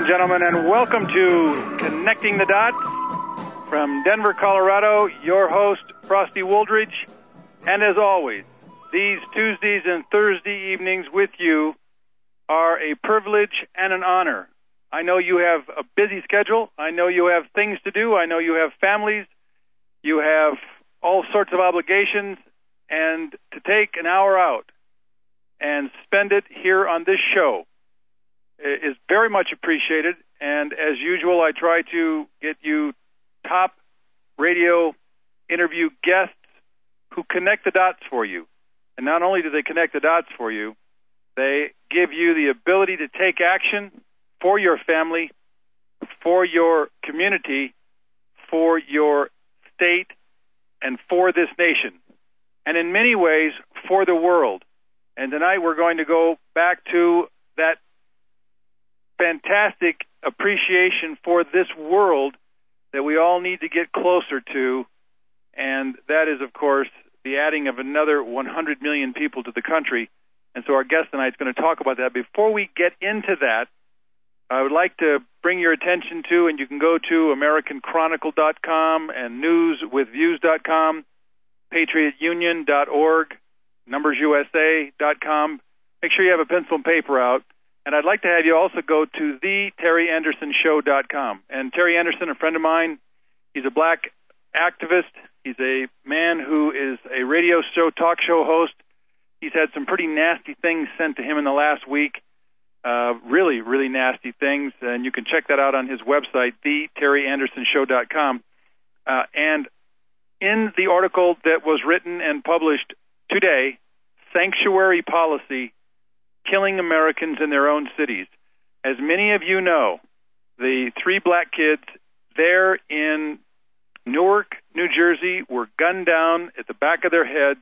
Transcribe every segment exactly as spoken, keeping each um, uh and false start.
gentlemen, and welcome to Connecting the Dots from Denver, Colorado. Your host, Frosty Wooldridge. And as always, these Tuesdays and Thursday evenings with you are a privilege and an honor. I know you have a busy schedule. I know you have things to do. I know you have families. You have all sorts of obligations. And to take an hour out and spend it here on this show is very much appreciated, and as usual, I try to get you top radio interview guests who connect the dots for you. And not only do they connect the dots for you, they give you the ability to take action for your family, for your community, for your state, and for this nation, and in many ways, for the world. And tonight we're going to go back to that fantastic appreciation for this world that we all need to get closer to, and that is, of course, the adding of another one hundred million people to the country. And so our guest tonight is going to talk about that. Before we get into that, I would like to bring your attention to, and you can go to American Chronicle dot com and news with views dot com, patriot union dot org, numbers U S A dot com. Make sure you have a pencil and paper out. And I'd like to have you also go to the terry anderson show dot com. And Terry Anderson, a friend of mine, he's a black activist. He's a man who is a radio show, talk show host. He's had some pretty nasty things sent to him in the last week. Uh, really, really nasty things. And you can check that out on his website, the terry anderson show dot com. Uh, and in the article that was written and published today, Sanctuary Policy, Killing Americans in Their Own Cities. As many of you know, the three black kids there in Newark, New Jersey, were gunned down at the back of their heads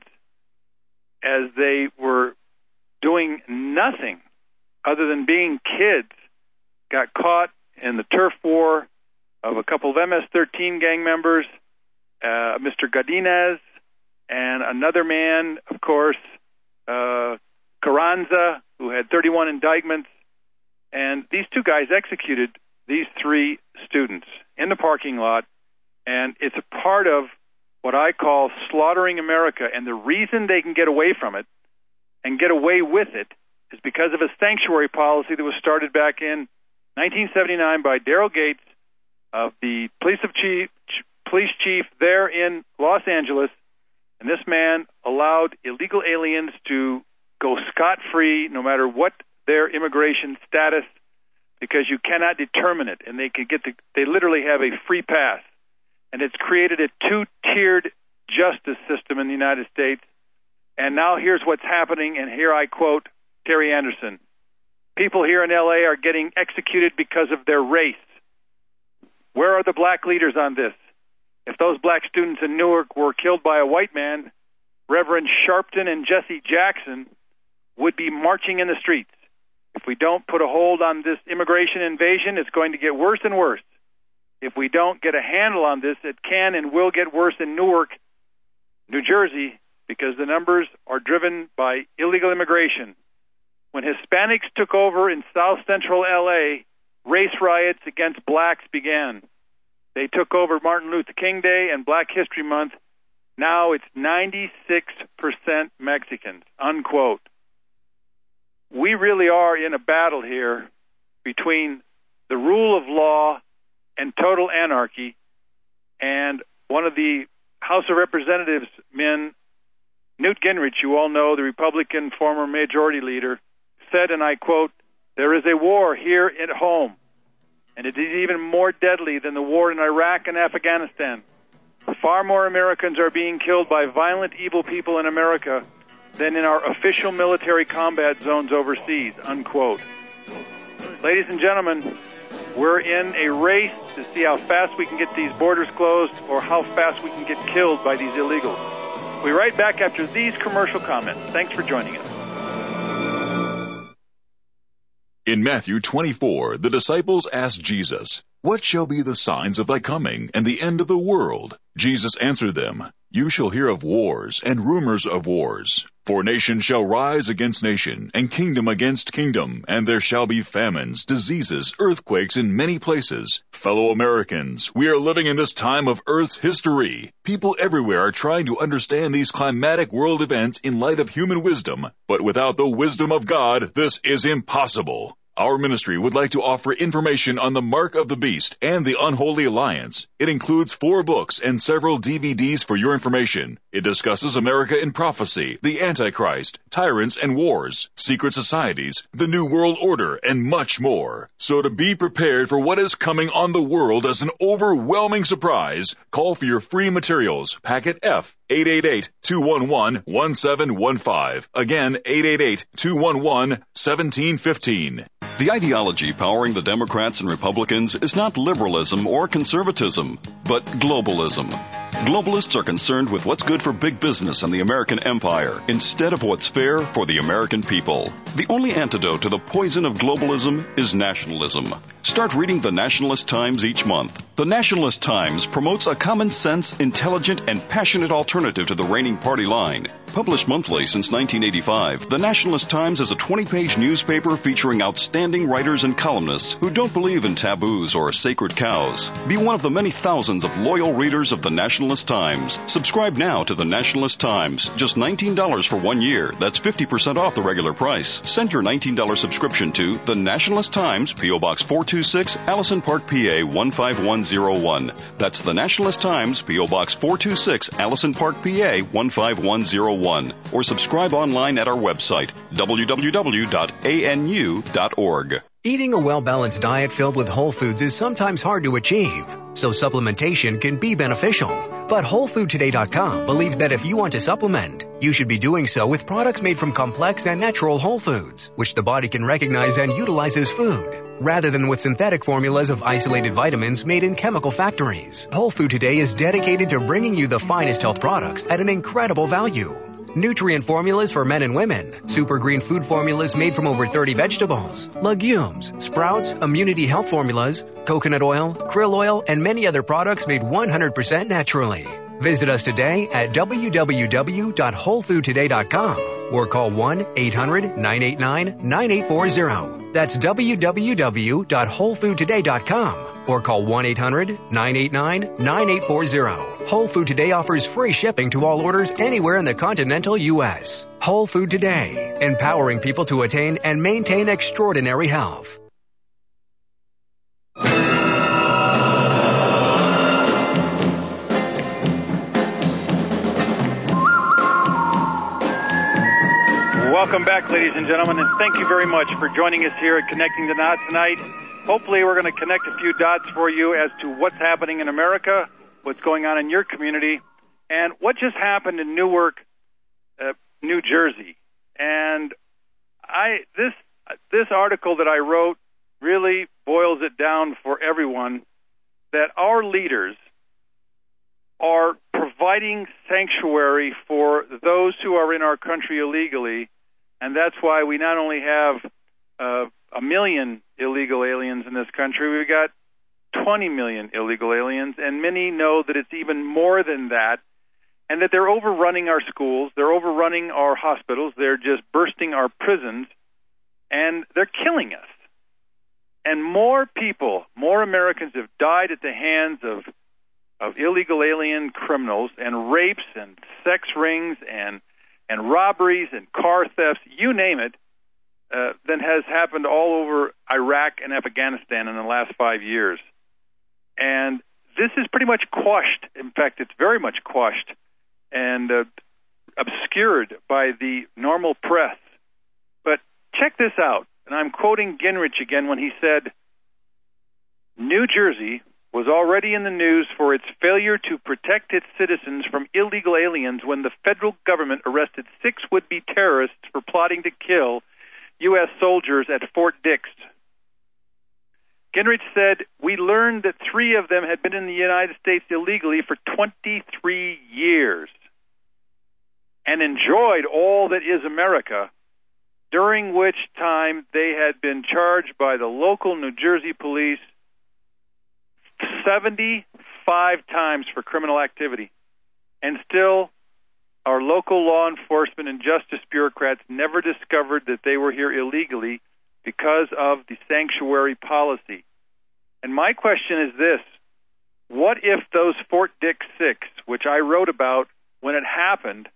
as they were doing nothing other than being kids. Got caught in the turf war of a couple of M S thirteen gang members, uh, Mister Godinez, and another man, of course, uh, Carranza, who had thirty-one indictments. And these two guys executed these three students in the parking lot. And it's a part of what I call slaughtering America. And the reason they can get away from it and get away with it is because of a sanctuary policy that was started back in nineteen seventy-nine by Daryl Gates, of the police of chief, police chief there in Los Angeles. And this man allowed illegal aliens to go scot-free no matter what their immigration status, because you cannot determine it, and they could get the, they literally have a free pass. And it's created a two-tiered justice system in the United States. And now here's what's happening, and here I quote Terry Anderson. People here in L A are getting executed because of their race. Where are the black leaders on this? If those black students in Newark were killed by a white man, Reverend Sharpton and Jesse Jackson would be marching in the streets. If we don't put a hold on this immigration invasion, it's going to get worse and worse. If we don't get a handle on this, it can and will get worse in Newark, New Jersey, because the numbers are driven by illegal immigration. When Hispanics took over in South Central L A, race riots against blacks began. They took over Martin Luther King Day and Black History Month. Now it's ninety-six percent Mexicans, unquote. We really are in a battle here between the rule of law and total anarchy. And one of the House of Representatives men, Newt Gingrich, you all know, the Republican former majority leader, said, and I quote, "There is a war here at home, and it is even more deadly than the war in Iraq and Afghanistan. Far more Americans are being killed by violent, evil people in America than in our official military combat zones overseas," unquote. Ladies and gentlemen, we're in a race to see how fast we can get these borders closed or how fast we can get killed by these illegals. We'll be right back after these commercial comments. Thanks for joining us. In Matthew twenty-four, the disciples asked Jesus, "What shall be the signs of thy coming and the end of the world?" Jesus answered them, You shall hear of wars and rumors of wars. For nation shall rise against nation, and kingdom against kingdom, and there shall be famines, diseases, earthquakes in many places. Fellow Americans, we are living in this time of Earth's history. People everywhere are trying to understand these climatic world events in light of human wisdom, but without the wisdom of God, this is impossible. Our ministry would like to offer information on the Mark of the Beast and the Unholy Alliance. It includes four books and several D V Ds for your information. It discusses America in prophecy, the Antichrist, tyrants and wars, secret societies, the New World Order, and much more. So to be prepared for what is coming on the world as an overwhelming surprise, call for your free materials, packet F, eight eight eight, two one one, one seven one five. Again, eight eight eight, two one one, one seven one five. The ideology powering the Democrats and Republicans is not liberalism or conservatism, but globalism. Globalists are concerned with what's good for big business and the American empire, instead of what's fair for the American people. The only antidote to the poison of globalism is nationalism. Start reading the Nationalist Times each month. The Nationalist Times promotes a common sense, intelligent, and passionate alternative to the reigning party line. Published monthly since nineteen eighty-five, the Nationalist Times is a twenty-page newspaper featuring outstanding writers and columnists who don't believe in taboos or sacred cows. Be one of the many thousands of loyal readers of the Nationalist Times. Subscribe now to the Nationalist Times. Just nineteen dollars for one year. That's fifty percent off the regular price. Send your nineteen dollars subscription to the Nationalist Times, P O. Box four two six, Allison Park, P A one five one zero one. That's the Nationalist Times, P O. Box four two six, Allison Park, P A one five one zero one. Or subscribe online at our website, w w w dot a n u dot org. Eating a well-balanced diet filled with whole foods is sometimes hard to achieve, so supplementation can be beneficial. But Whole Food Today dot com believes that if you want to supplement, you should be doing so with products made from complex and natural whole foods, which the body can recognize and utilize as food, rather than with synthetic formulas of isolated vitamins made in chemical factories. Whole Food Today is dedicated to bringing you the finest health products at an incredible value. Nutrient formulas for men and women, super green food formulas made from over thirty vegetables, legumes, sprouts, immunity health formulas, coconut oil, krill oil, and many other products made one hundred percent naturally. Visit us today at w w w dot whole food today dot com or call one eight hundred, nine eight nine, nine eight four zero. That's w w w dot whole food today dot com or call one eight hundred, nine eight nine, nine eight four zero. Whole Food Today offers free shipping to all orders anywhere in the continental U S Whole Food Today, empowering people to attain and maintain extraordinary health. Welcome back, ladies and gentlemen, and thank you very much for joining us here at Connecting the Knot tonight. Hopefully we're going to connect a few dots for you as to what's happening in America, what's going on in your community, and what just happened in Newark, uh, New Jersey. And I this this article that I wrote really boils it down for everyone, that our leaders are providing sanctuary for those who are in our country illegally, and that's why we not only have uh, a million illegal aliens in this country, we've got twenty million illegal aliens, and many know that it's even more than that, and that they're overrunning our schools, they're overrunning our hospitals, they're just bursting our prisons, and they're killing us. And more people, more Americans have died at the hands of of illegal alien criminals and rapes and sex rings and and robberies and car thefts, you name it, uh, than has happened all over Iraq and Afghanistan in the last five years. And this is pretty much quashed. In fact, it's very much quashed and uh, obscured by the normal press. But check this out, and I'm quoting Gingrich again when he said, New Jersey was already in the news for its failure to protect its citizens from illegal aliens when the federal government arrested six would-be terrorists for plotting to kill U S soldiers at Fort Dix. Gingrich said, we learned that three of them had been in the United States illegally for twenty-three years and enjoyed all that is America, during which time they had been charged by the local New Jersey police seventy five times for criminal activity. And still, our local law enforcement and justice bureaucrats never discovered that they were here illegally because of the sanctuary policy. And my question is this: what if those Fort Dix Six, which I wrote about when it happened,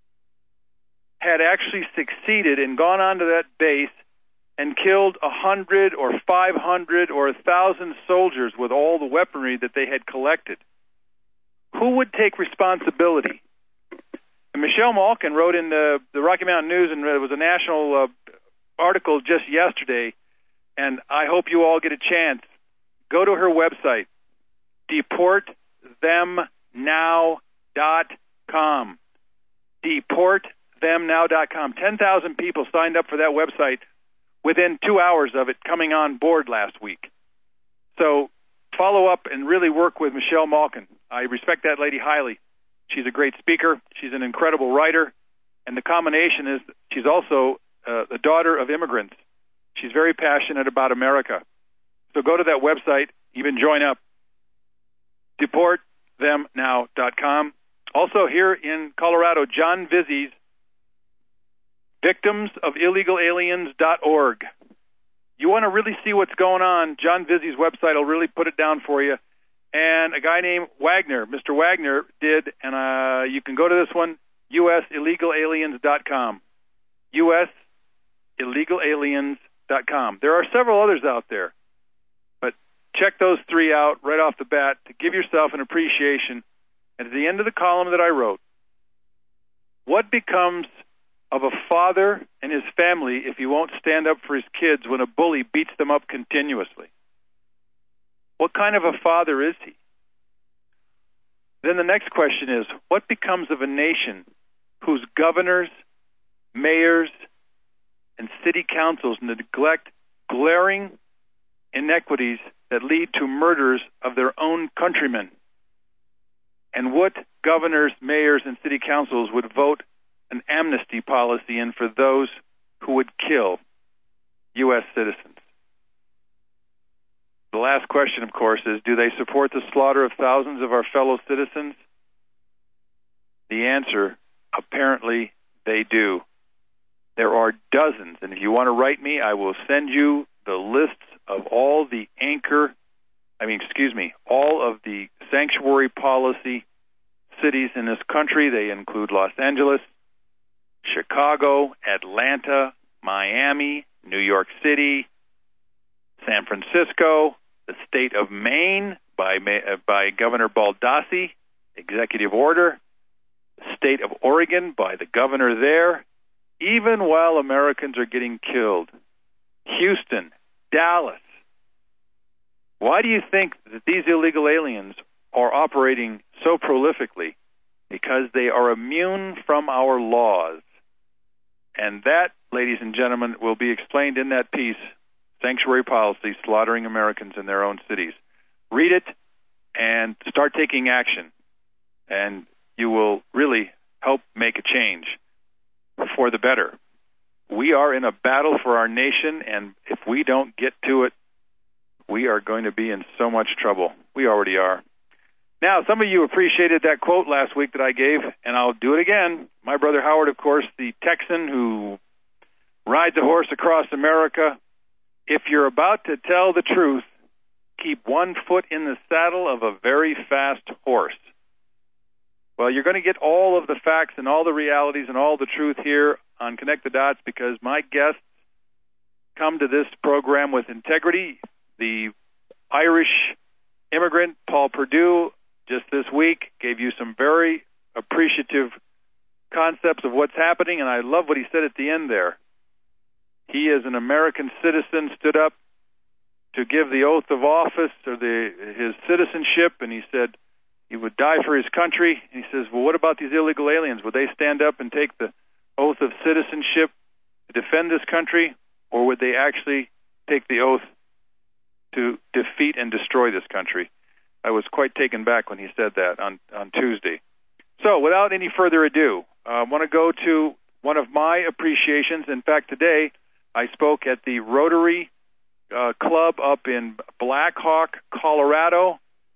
had actually succeeded and gone onto that base and killed a hundred or five hundred or a thousand soldiers with all the weaponry that they had collected? Who would take responsibility? And Michelle Malkin wrote in the, the Rocky Mountain News, and it was a national uh, article just yesterday, and I hope you all get a chance. Go to her website, deport them now dot com. deport them now dot com. ten thousand people signed up for that website within two hours of it coming on board last week. So follow up and really work with Michelle Malkin. I respect that lady highly. She's a great speaker. She's an incredible writer. And the combination is she's also uh, the daughter of immigrants. She's very passionate about America. So go to that website, even join up, deport them now dot com. Also here in Colorado, John Vizzi's victims of illegal aliens dot org. You want to really see what's going on, John Vizzi's website will really put it down for you. And a guy named Wagner, Mister Wagner, did, and uh, you can go to this one, U S illegal aliens dot com. U S illegal aliens dot com. There are several others out there, but check those three out right off the bat to give yourself an appreciation. And at the end of the column that I wrote, what becomes of a father and his family if he won't stand up for his kids when a bully beats them up continuously? What kind of a father is he? Then the next question is, what becomes of a nation whose governors, mayors, and city councils neglect glaring inequities that lead to murders of their own countrymen? And what governors, mayors, and city councils would vote an amnesty policy in for those who would kill U S citizens? The last question, of course, is, do they support the slaughter of thousands of our fellow citizens? The answer, apparently, they do. There are dozens, and if you want to write me, I will send you the lists of all the anchor, I mean, excuse me, all of the sanctuary policy cities in this country. They include Los Angeles, Chicago, Atlanta, Miami, New York City, San Francisco, the state of Maine by by Governor Baldassi, executive order, the state of Oregon by the governor there, even while Americans are getting killed. Houston, Dallas. Why do you think that these illegal aliens are operating so prolifically? Because they are immune from our laws. And that, ladies and gentlemen, will be explained in that piece, Sanctuary Policy, Slaughtering Americans in Their Own Cities. Read it and start taking action, and you will really help make a change for the better. We are in a battle for our nation, and if we don't get to it, we are going to be in so much trouble. We already are. Now, some of you appreciated that quote last week that I gave, and I'll do it again. My brother Howard, of course, the Texan who rides a horse across America. If you're about to tell the truth, keep one foot in the saddle of a very fast horse. Well, you're going to get all of the facts and all the realities and all the truth here on Connect the Dots, because my guests come to this program with integrity. The Irish immigrant, Paul Perdue, just this week gave you some very appreciative concepts of what's happening, and I love what he said at the end there. He, as an American citizen, stood up to give the oath of office or the his citizenship, and he said he would die for his country. And he says, well, what about these illegal aliens? Would they stand up and take the oath of citizenship to defend this country, or would they actually take the oath to defeat and destroy this country? I was quite taken back when he said that on, on Tuesday. So without any further ado, I uh, want to go to one of my appreciations. In fact, today I spoke at the Rotary uh, Club up in Black Hawk, Colorado.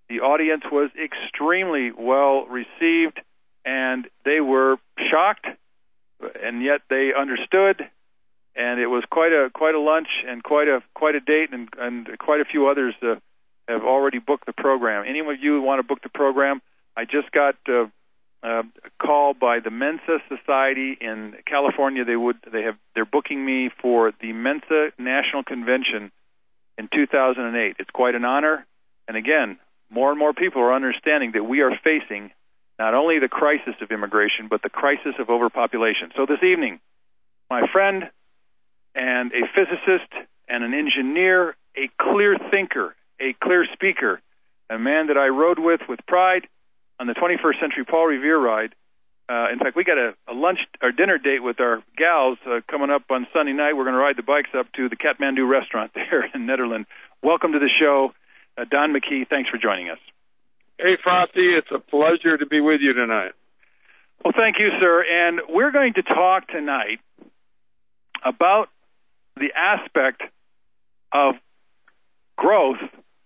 The audience was extremely well received, and they were shocked, and yet they understood. And it was quite a quite a lunch and quite a quite a date, and, and quite a few others uh, have already booked the program. Any of you who want to book the program, I just got uh, uh, a call by the Mensa Society in California. They would they have they're booking me for the Mensa National Convention in two thousand eight. It's quite an honor, and again, more and more people are understanding that we are facing not only the crisis of immigration, but the crisis of overpopulation. So this evening, my friend and a physicist and an engineer, a clear thinker, a clear speaker, a man that I rode with with pride on the twenty-first Century Paul Revere ride. Uh, in fact, we got a, a lunch or dinner date with our gals uh, coming up on Sunday night. We're going to ride the bikes up to the Kathmandu restaurant there in Netherlands. Welcome to the show, uh, Don McKee. Thanks for joining us. Hey, Frosty, it's a pleasure to be with you tonight. Well, thank you, sir. And we're going to talk tonight about the aspect of growth,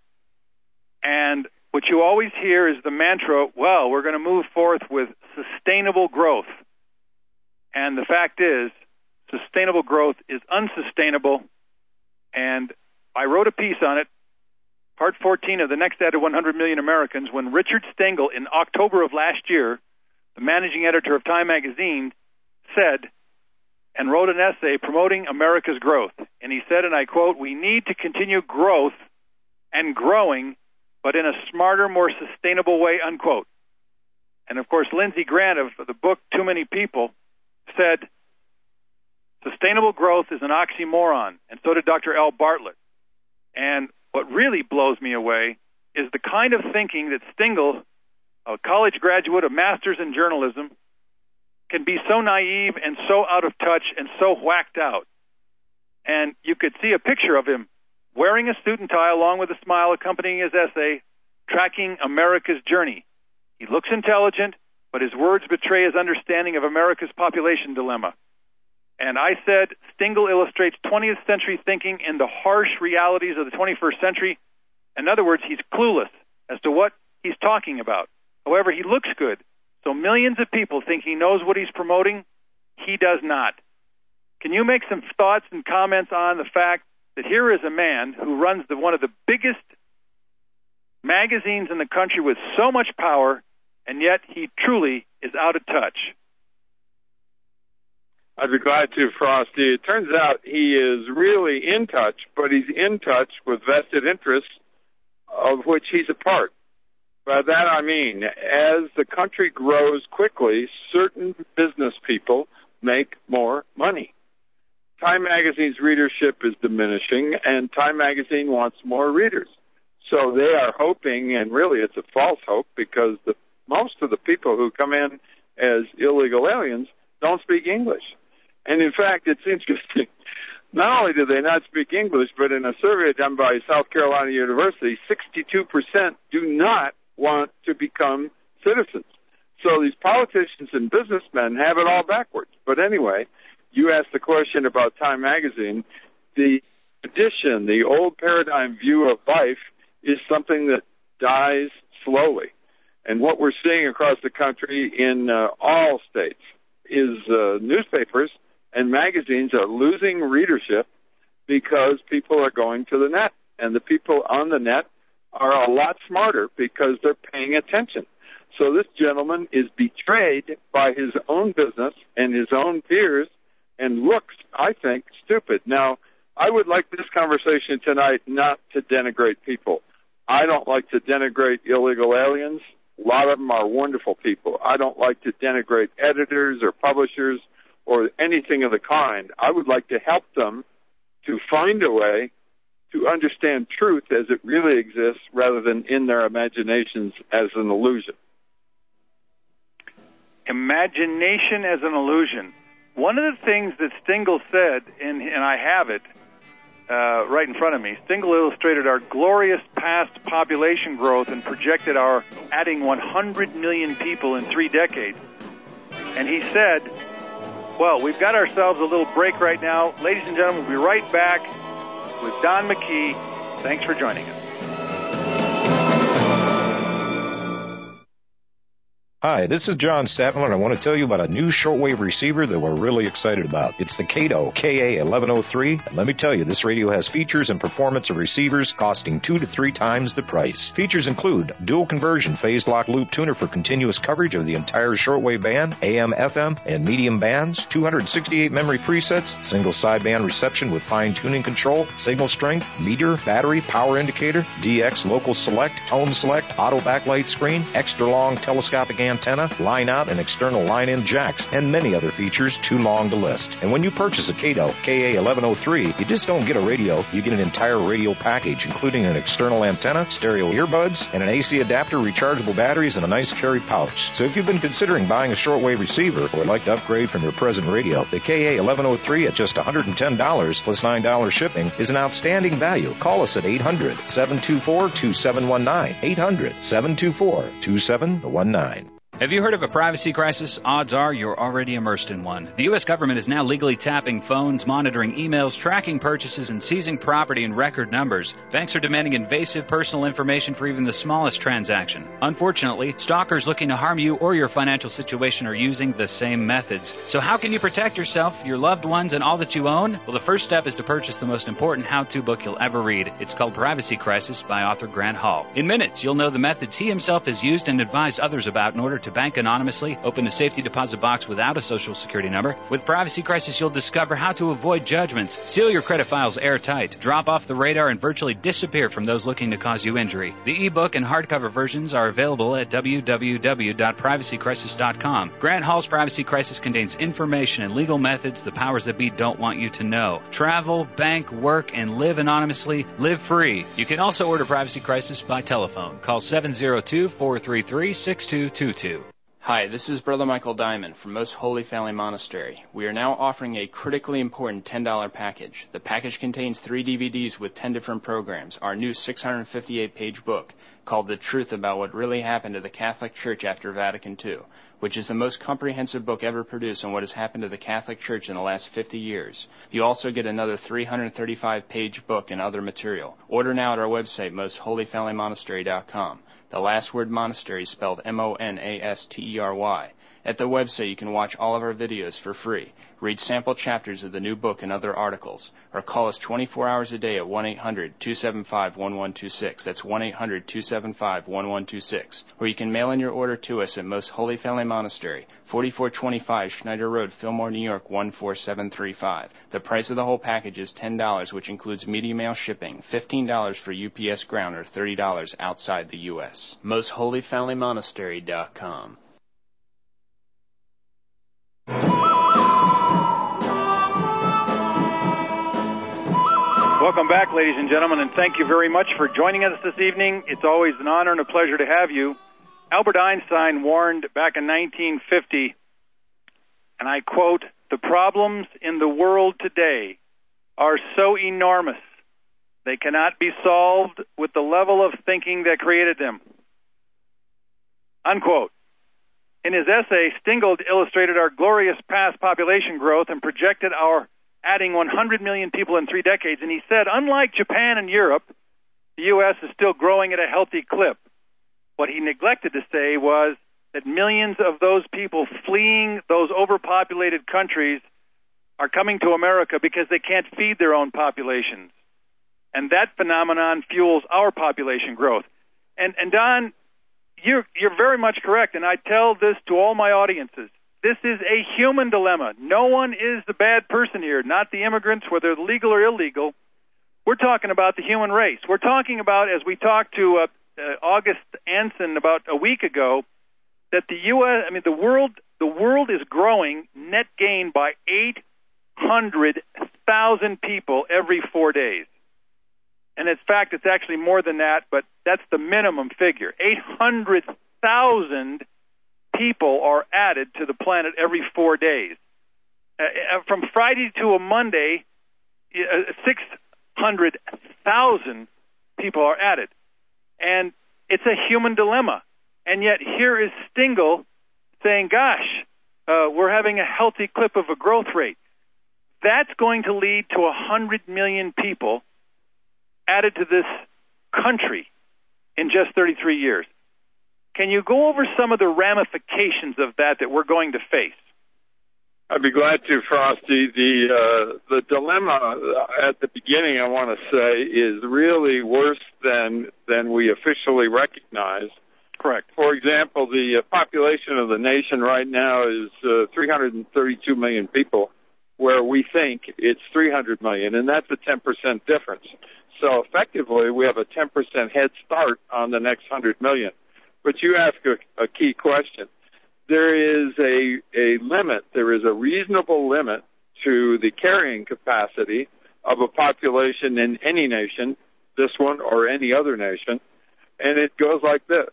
and what you always hear is the mantra, well, we're going to move forth with sustainable growth. And the fact is, sustainable growth is unsustainable, and I wrote a piece on it, part fourteen of the Next Ad to one hundred million Americans, when Richard Stengel, in October of last year, the managing editor of Time magazine, said and wrote an essay promoting America's growth. And he said, and I quote, "We need to continue growth and growing, but in a smarter, more sustainable way," unquote. And of course, Lindsey Grant of the book Too Many People said, sustainable growth is an oxymoron, and so did Doctor L. Bartlett. And what really blows me away is the kind of thinking that Stengel, a college graduate, a master's in journalism, can be so naive and so out of touch and so whacked out. And you could see a picture of him wearing a suit and tie along with a smile accompanying his essay, Tracking America's Journey. He looks intelligent, but his words betray his understanding of America's population dilemma. And I said, Stengel illustrates twentieth century thinking in the harsh realities of the twenty-first century. In other words, he's clueless as to what he's talking about. However, he looks good. So millions of people think he knows what he's promoting. He does not. Can you make some thoughts and comments on the fact that here is a man who runs the, one of the biggest magazines in the country with so much power, and yet he truly is out of touch? I'd be glad to, Frosty. It turns out he is really in touch, but he's in touch with vested interests of which he's a part. By that I mean, as the country grows quickly, certain business people make more money. Time Magazine's readership is diminishing, and Time Magazine wants more readers. So they are hoping, and really it's a false hope, because the, most of the people who come in as illegal aliens don't speak English. And in fact, it's interesting. Not only do they not speak English, but in a survey done by South Carolina University, sixty-two percent do not want to become citizens. So these politicians and businessmen have it all backwards. But anyway, you asked the question about Time Magazine. The tradition, the old paradigm view of life, is something that dies slowly. And what we're seeing across the country in uh, all states is uh, newspapers and magazines are losing readership because people are going to the net. And the people on the net are a lot smarter because they're paying attention. So this gentleman is betrayed by his own business and his own peers and looks, I think, stupid. Now, I would like this conversation tonight not to denigrate people. I don't like to denigrate illegal aliens. A lot of them are wonderful people. I don't like to denigrate editors or publishers or anything of the kind. I would like to help them to find a way to understand truth as it really exists rather than in their imaginations as an illusion. Imagination as an illusion. One of the things that Stengel said, and, and I have it uh, right in front of me, Stengel illustrated our glorious past population growth and projected our adding one hundred million people in three decades. And he said, well, we've got ourselves a little break right now. Ladies and gentlemen, we'll be right back with Don McKee. Thanks for joining us. Hi, this is John Statman, and I want to tell you about a new shortwave receiver that we're really excited about. It's the Kato K A eleven oh three, and let me tell you, this radio has features and performance of receivers costing two to three times the price. Features include dual conversion phase lock loop tuner for continuous coverage of the entire shortwave band, A M, F M, and medium bands, two hundred sixty-eight memory presets, single sideband reception with fine tuning control, signal strength, meter, battery, power indicator, D X local select, tone select, auto backlight screen, extra long telescopic antenna, line out and external line in jacks, and many other features too long to list. And when you purchase a Kato K A eleven oh three, you just don't get a radio, you get an entire radio package, including an external antenna, stereo earbuds, and an A C adapter, rechargeable batteries, and a nice carry pouch. So if you've been considering buying a shortwave receiver or would like to upgrade from your present radio, the K A eleven oh three at just one hundred ten dollars plus nine dollars shipping is an outstanding value. Call us at eight hundred, seven two four, two seven one nine, eight hundred, seven two four, two seven one nine. Have you heard of a privacy crisis? Odds are you're already immersed in one. The U S government is now legally tapping phones, monitoring emails, tracking purchases, and seizing property in record numbers. Banks are demanding invasive personal information for even the smallest transaction. Unfortunately, stalkers looking to harm you or your financial situation are using the same methods. So how can you protect yourself, your loved ones, and all that you own? Well, the first step is to purchase the most important how-to book you'll ever read. It's called Privacy Crisis by author Grant Hall. In minutes, you'll know the methods he himself has used and advised others about in order to bank anonymously, open a safety deposit box without a social security number. With Privacy Crisis, you'll discover how to avoid judgments, seal your credit files airtight, drop off the radar, and virtually disappear from those looking to cause you injury. The ebook and hardcover versions are available at w w w dot privacy crisis dot com. Grant Hall's Privacy Crisis contains information and legal methods the powers that be don't want you to know. Travel, bank, work, and live anonymously. Live free. You can also order Privacy Crisis by telephone. Call seven zero two, four three three, six two two two. Hi, this is Brother Michael Diamond from Most Holy Family Monastery. We are now offering a critically important ten dollars package. The package contains three D V Ds with ten different programs, our new six hundred fifty-eight page book called The Truth About What Really Happened to the Catholic Church After Vatican two, which is the most comprehensive book ever produced on what has happened to the Catholic Church in the last fifty years. You also get another three hundred thirty-five page book and other material. Order now at our website, most holy family monastery dot com. The last word monastery is spelled M O N A S T E R Y. At the website, you can watch all of our videos for free, read sample chapters of the new book and other articles, or call us twenty-four hours a day at one eight hundred, two seven five, one one two six. That's one eight hundred, two seven five, one one two six. Or you can mail in your order to us at Most Holy Family Monastery, forty-four twenty-five Schneider Road, Fillmore, New York, one four seven three five. The price of the whole package is ten dollars, which includes media mail shipping, fifteen dollars for U P S ground, or thirty dollars outside the U S most holy family monastery dot com. Welcome back, ladies and gentlemen, and thank you very much for joining us this evening. It's always an honor and a pleasure to have you. Albert Einstein warned back in nineteen fifty, and I quote, "The problems in the world today are so enormous, they cannot be solved with the level of thinking that created them." Unquote. In his essay, Stingold illustrated our glorious past population growth and projected our adding one hundred million people in three decades, and he said, unlike Japan and Europe, the U S is still growing at a healthy clip. What he neglected to say was that millions of those people fleeing those overpopulated countries are coming to America because they can't feed their own populations. And that phenomenon fuels our population growth. And, and Don, you're, you're very much correct, and I tell this to all my audiences. This is a human dilemma. No one is the bad person here, not the immigrants, whether legal or illegal. We're talking about the human race. We're talking about, as we talked to uh, uh, August Anson about a week ago, that the U S, I mean, the world, the world is growing net gain by eight hundred thousand people every four days. And in fact, it's actually more than that, but that's the minimum figure. eight hundred thousand people are added to the planet every four days. Uh, from Friday to a Monday, uh, six hundred thousand people are added. And it's a human dilemma. And yet here is Stingle saying, gosh, uh, we're having a healthy clip of a growth rate. That's going to lead to one hundred million people added to this country in just thirty-three years. Can you go over some of the ramifications of that that we're going to face? I'd be glad to, Frosty. The uh, the dilemma at the beginning, I want to say, is really worse than than we officially recognize. Correct. For example, the uh, population of the nation right now is uh, three hundred thirty-two million people, where we think it's three hundred million, and that's a ten percent difference. So effectively, we have a ten percent head start on the next one hundred million. But you ask a, a key question. There is a, a limit, there is a reasonable limit to the carrying capacity of a population in any nation, this one or any other nation, and it goes like this.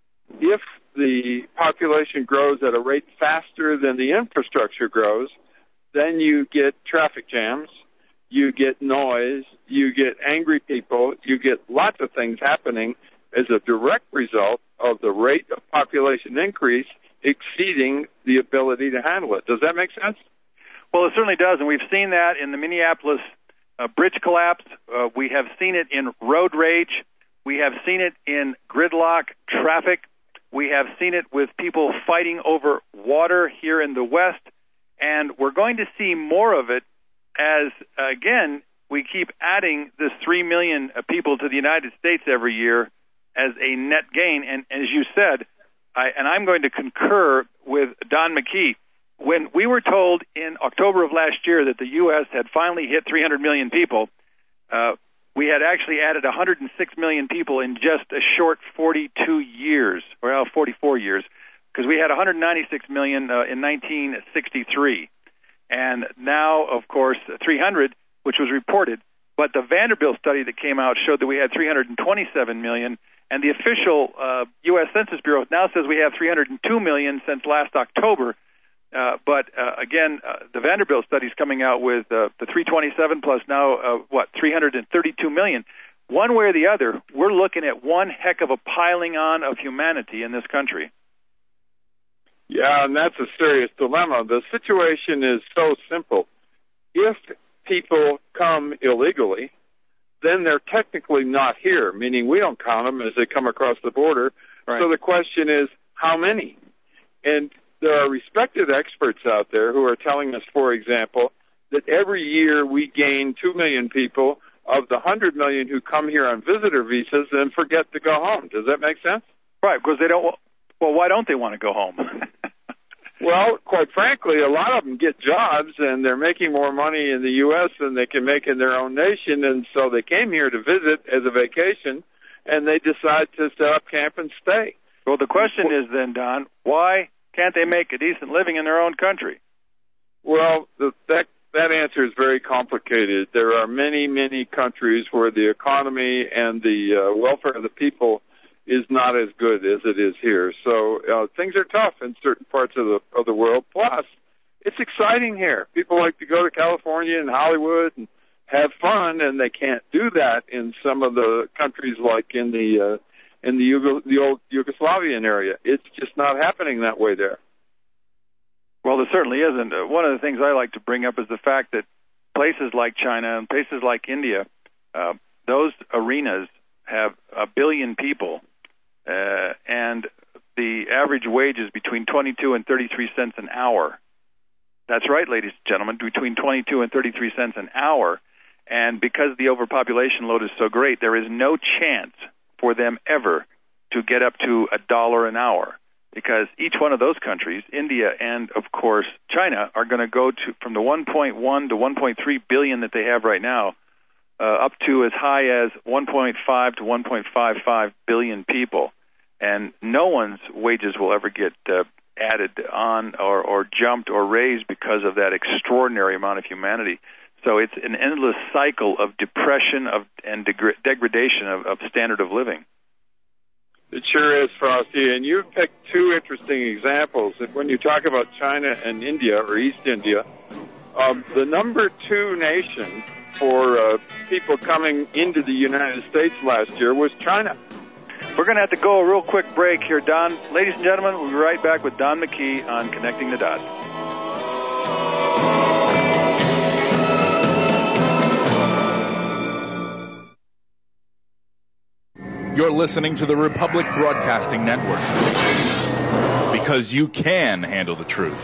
If the population grows at a rate faster than the infrastructure grows, then you get traffic jams, you get noise, you get angry people, you get lots of things happening as a direct result of the rate of population increase exceeding the ability to handle it. Does that make sense? Well, it certainly does, and we've seen that in the Minneapolis uh, bridge collapse. Uh, we have seen it in road rage. We have seen it in gridlock traffic. We have seen it with people fighting over water here in the West, and we're going to see more of it as, again, we keep adding this three million people to the United States every year as a net gain. And as you said, I, and I'm going to concur with Don McKee, when we were told in October of last year that the U S had finally hit three hundred million people, uh, we had actually added one hundred six million people in just a short forty-two years, well, forty-four years, because we had one hundred ninety-six million uh, in nineteen sixty-three. And now, of course, three hundred, which was reported. But the Vanderbilt study that came out showed that we had three hundred twenty-seven million. And the official uh, U S Census Bureau now says we have three hundred two million since last October. Uh, but, uh, again, uh, the Vanderbilt study is coming out with uh, the three hundred twenty-seven plus now, uh, what, three hundred thirty-two million. One way or the other, we're looking at one heck of a piling on of humanity in this country. Yeah, and that's a serious dilemma. The situation is so simple. If people come illegally, then they're technically not here, meaning we don't count them as they come across the border. Right. So the question is, how many? And there are respected experts out there who are telling us, for example, that every year we gain two million people of the one hundred million who come here on visitor visas and forget to go home. Does that make sense? Right, because they don't, well, why don't they want to go home? Well, quite frankly, a lot of them get jobs, and they're making more money in the U S than they can make in their own nation, and so they came here to visit as a vacation, and they decide to set up camp and stay. Well, the question is then, Don, why can't they make a decent living in their own country? Well, the, that that answer is very complicated. There are many, many countries where the economy and the uh, welfare of the people is not as good as it is here. So uh, things are tough in certain parts of the of the world. Plus, it's exciting here. People like to go to California and Hollywood and have fun, and they can't do that in some of the countries like in the uh, in the, Yugo- the old Yugoslavian area. It's just not happening that way there. Well, there certainly isn't. Uh, one of the things I like to bring up is the fact that places like China and places like India, uh, those arenas have a billion people. Uh, and the average wage is between twenty-two and thirty-three cents an hour. That's right, ladies and gentlemen, between twenty-two and thirty-three cents an hour. And because the overpopulation load is so great, there is no chance for them ever to get up to a dollar an hour, because each one of those countries, India and, of course, China, are going to go to from the one point one to one point three billion that they have right now, Uh, up to as high as one point five to one point five five billion people. And no one's wages will ever get uh, added on or, or jumped or raised because of that extraordinary amount of humanity. So it's an endless cycle of depression of and degra- degradation of, of standard of living. It sure is, Frosty. And you've picked two interesting examples. When you talk about China and India, or East India, um, the number two nation for uh, people coming into the United States last year was China. We're going to have to go a real quick break here, Don. Ladies and gentlemen, we'll be right back with Don McKee on Connecting the Dots. You're listening to the Republic Broadcasting Network, because you can handle the truth.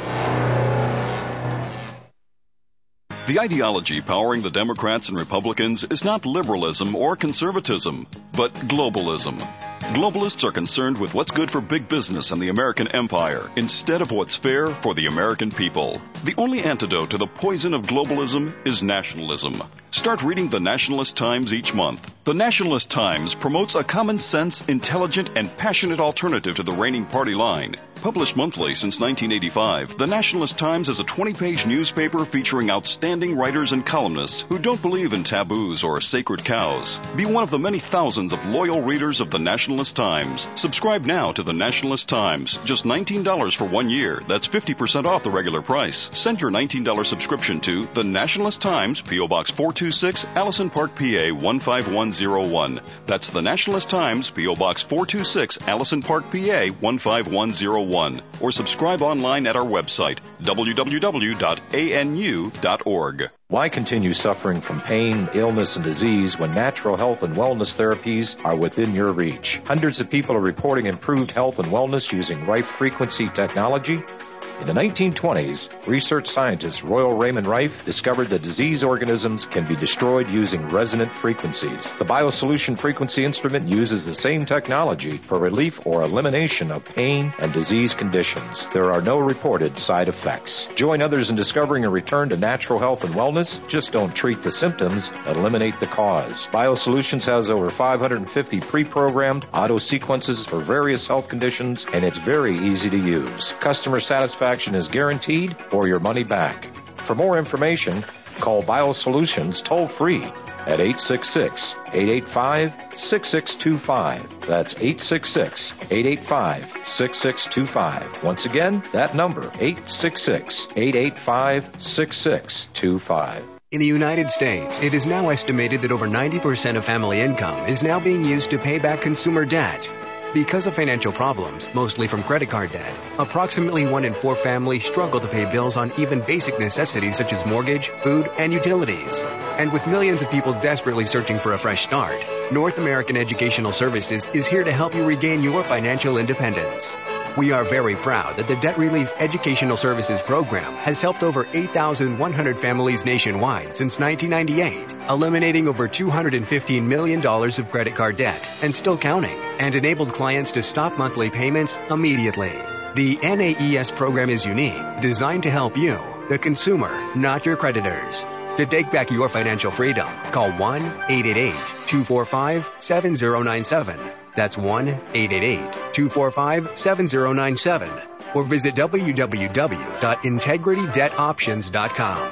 The ideology powering the Democrats and Republicans is not liberalism or conservatism, but globalism. Globalists are concerned with what's good for big business and the American empire instead of what's fair for the American people. The only antidote to the poison of globalism is nationalism. Start reading the Nationalist Times each month. The Nationalist Times promotes a common sense, intelligent, and passionate alternative to the reigning party line. Published monthly since nineteen eighty-five, the Nationalist Times is a twenty-page newspaper featuring outstanding writers and columnists who don't believe in taboos or sacred cows. Be one of the many thousands of loyal readers of the Nationalist Times. Subscribe now to the Nationalist Times. Just nineteen dollars for one year. That's fifty percent off the regular price. Send your nineteen dollars subscription to the Nationalist Times, P O. Box four two six, Allison Park, P A one five one zero one. That's the Nationalist Times, P O. Box four two six, Allison Park, P A one five one zero one. Or subscribe online at our website, w w w dot a n u dot org. Why continue suffering from pain, illness, and disease when natural health and wellness therapies are within your reach? Hundreds of people are reporting improved health and wellness using Rife frequency technology. In the nineteen twenties, research scientist Royal Raymond Rife discovered that disease organisms can be destroyed using resonant frequencies. The BioSolution frequency instrument uses the same technology for relief or elimination of pain and disease conditions. There are no reported side effects. Join others in discovering a return to natural health and wellness. Just don't treat the symptoms, eliminate the cause. BioSolutions has over five hundred fifty pre-programmed auto sequences for various health conditions, and it's very easy to use. Customer satisfaction is guaranteed or your money back. For more information, call BioSolutions toll-free at eight six six, eight eight five, six six two five. That's eight six six, eight eight five, six six two five. Once again, that number, eight six six, eight eight five, six six two five. In the United States, it is now estimated that over ninety percent of family income is now being used to pay back consumer debt. Because of financial problems, mostly from credit card debt, approximately one in four families struggle to pay bills on even basic necessities such as mortgage, food, and utilities. And with millions of people desperately searching for a fresh start, North American Educational Services is here to help you regain your financial independence. We are very proud that the Debt Relief Educational Services Program has helped over eight thousand one hundred families nationwide since nineteen ninety-eight, eliminating over two hundred fifteen million dollars of credit card debt and still counting, and enabled clients to stop monthly payments immediately. The N A E S program is unique, designed to help you, the consumer, not your creditors. To take back your financial freedom, call one eight eight eight, two four five, seven zero nine seven. That's one eight eight eight, two four five, seven zero nine seven. Or visit w w w dot integrity debt options dot com.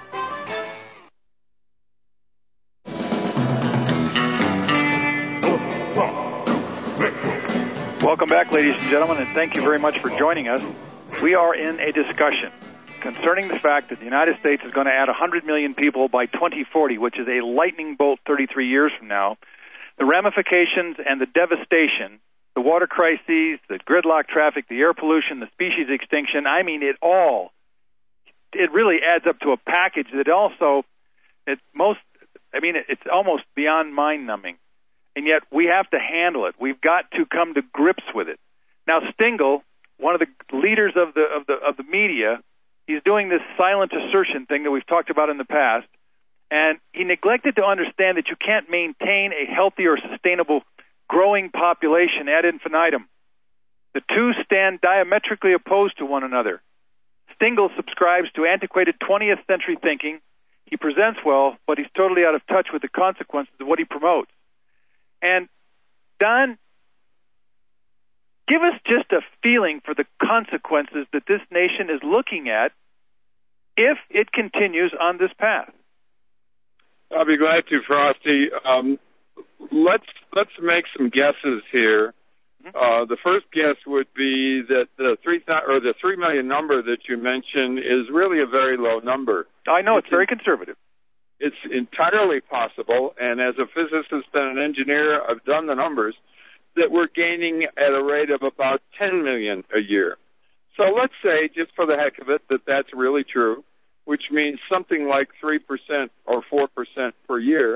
Welcome back, ladies and gentlemen, and thank you very much for joining us. We are in a discussion concerning the fact that the United States is going to add one hundred million people by twenty forty, which is a lightning bolt thirty-three years from now. The ramifications and the devastation, the water crises, the gridlock traffic, the air pollution, the species extinction, I mean, it all, it really adds up to a package that also, it most, I mean, it's almost beyond mind-numbing. And yet we have to handle it. We've got to come to grips with it. Now, Stengel, one of the leaders of the of the of the media, he's doing this silent assertion thing that we've talked about in the past, and he neglected to understand that you can't maintain a healthy or sustainable growing population ad infinitum. The two stand diametrically opposed to one another. Stengel subscribes to antiquated twentieth century thinking. He presents well, but he's totally out of touch with the consequences of what he promotes. And, Don, give us just a feeling for the consequences that this nation is looking at if it continues on this path. I'll be glad to, Frosty. Um, let's let's make some guesses here. Mm-hmm. Uh, the first guess would be that the three th- or the three million number that you mentioned is really a very low number. I know it's, it's very conservative. It's entirely possible, and as a physicist and an engineer, I've done the numbers, that we're gaining at a rate of about ten million a year. So let's say, just for the heck of it, that that's really true, which means something like three percent or four percent per year.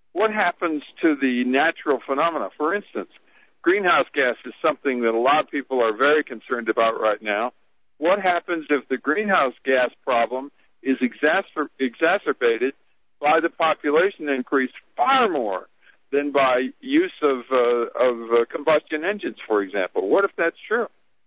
what happens to the natural phenomena? For instance, greenhouse gas is something that a lot of people are very concerned about right now. What happens if the greenhouse gas problem is exacer- exacerbated by the population increase far more than by use of, uh, of uh, combustion engines, for example? What if that's true?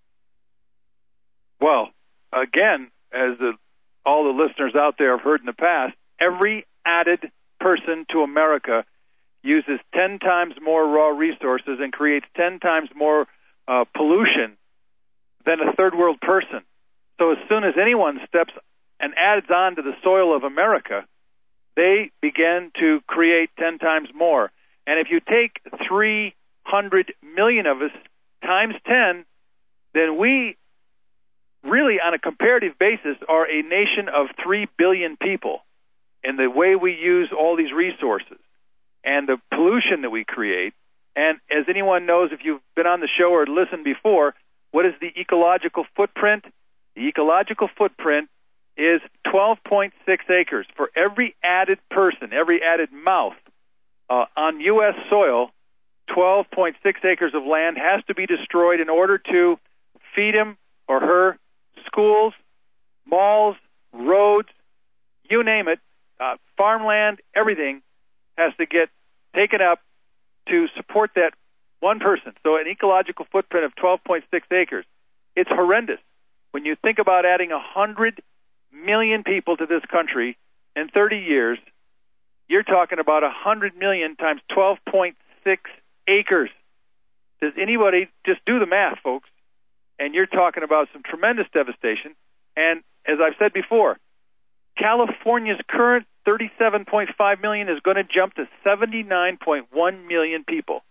Well, again, as the, all the listeners out there have heard in the past, every added person to America uses ten times more raw resources and creates ten times more uh, pollution than a third world person. So as soon as anyone steps and adds on to the soil of America, they begin to create ten times more. And if you take three hundred million of us times ten, then we really, on a comparative basis, are a nation of three billion people in the way we use all these resources and the pollution that we create. And as anyone knows, if you've been on the show or listened before, what is the ecological footprint? The ecological footprint is twelve point six acres. For every added person, every added mouth uh, on U S soil, twelve point six acres of land has to be destroyed in order to feed him or her schools, malls, roads, you name it, uh, farmland, everything has to get taken up to support that one person. So an ecological footprint of twelve point six acres. It's horrendous. When you think about adding one hundred million people to this country in thirty years, you're talking about one hundred million times twelve point six acres. Does anybody just do the math, folks? And you're talking about some tremendous devastation. And as I've said before, California's current thirty-seven point five million is going to jump to seventy-nine point one million people.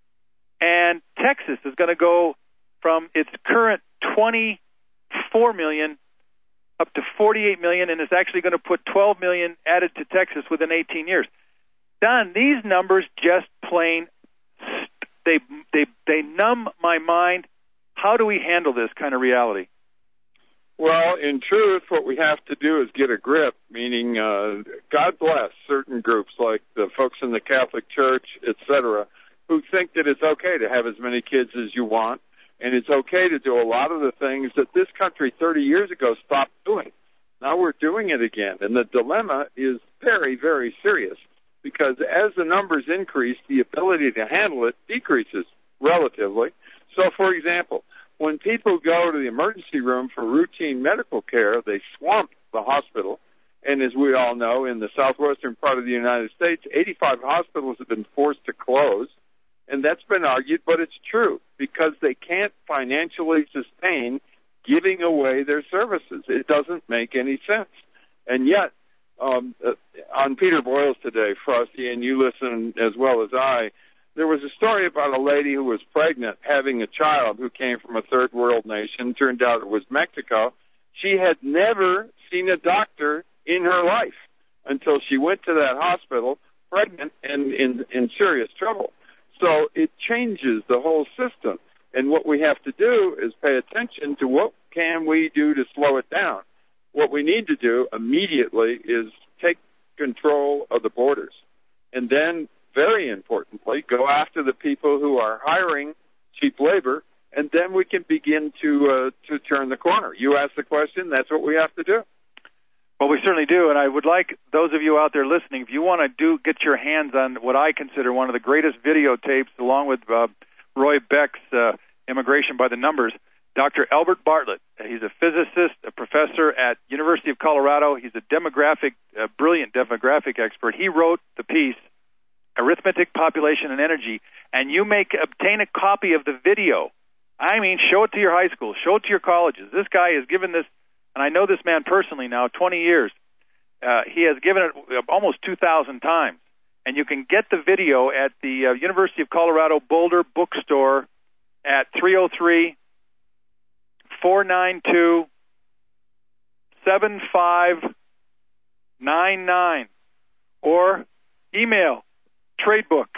And Texas is going to go from its current twenty-four million up to forty-eight million, and it's actually going to put twelve million added to Texas within eighteen years. Don, these numbers just plain, they they they numb my mind. How do we handle this kind of reality? Well, in truth, what we have to do is get a grip, meaning uh, God bless certain groups like the folks in the Catholic Church, et cetera, who think that it's okay to have as many kids as you want, and it's okay to do a lot of the things that this country thirty years ago stopped doing. Now we're doing it again, and the dilemma is very, very serious, because as the numbers increase, the ability to handle it decreases relatively. So, for example, when people go to the emergency room for routine medical care, they swamp the hospital. And as we all know, in the southwestern part of the United States, eighty-five hospitals have been forced to close. And that's been argued, but it's true, because they can't financially sustain giving away their services. It doesn't make any sense. And yet, um, uh, on Peter Boyles today, Frosty, and you listen as well as I, there was a story about a lady who was pregnant, having a child who came from a third world nation. Turned out it was Mexico. She had never seen a doctor in her life until she went to that hospital, pregnant and in, in serious trouble. So it changes the whole system. And what we have to do is pay attention to what can we do to slow it down. What we need to do immediately is take control of the borders. And then, very importantly, go after the people who are hiring cheap labor, and then we can begin to uh, to turn the corner. You asked the question, that's what we have to do. Well, we certainly do, and I would like those of you out there listening, if you want to do get your hands on what I consider one of the greatest videotapes, along with uh, Roy Beck's uh, Immigration by the Numbers, Doctor Albert Bartlett. He's a physicist, a professor at University of Colorado. He's a demographic, uh, brilliant demographic expert. He wrote the piece, Arithmetic, Population, and Energy, and you may obtain a copy of the video. I mean, show it to your high school, show it to your colleges. This guy has given this, and I know this man personally now, twenty years. Uh, he has given it almost two thousand times. And you can get the video at the uh, University of Colorado Boulder bookstore at three oh three, four nine two, seven five nine nine, or email tradebooks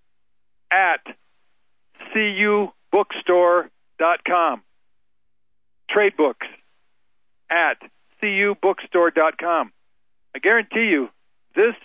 at c u bookstore dot com. Tradebooks at c u bookstore dot com. I guarantee you this